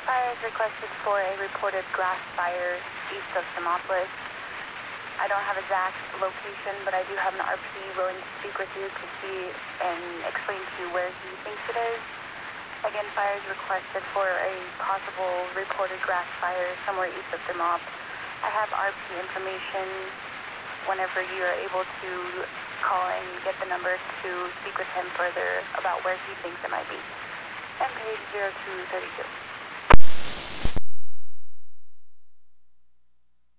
Fire is requested for a reported grass fire east of Thermopolis. I don't have exact location, but I do have an RP willing to speak with you to see and explain to you where he thinks it is. Again, fire is requested for a possible reported grass fire somewhere east of Thermop. I have RP information whenever you are able to call and get the number to speak with him further about where he thinks it might be. MPH 0232.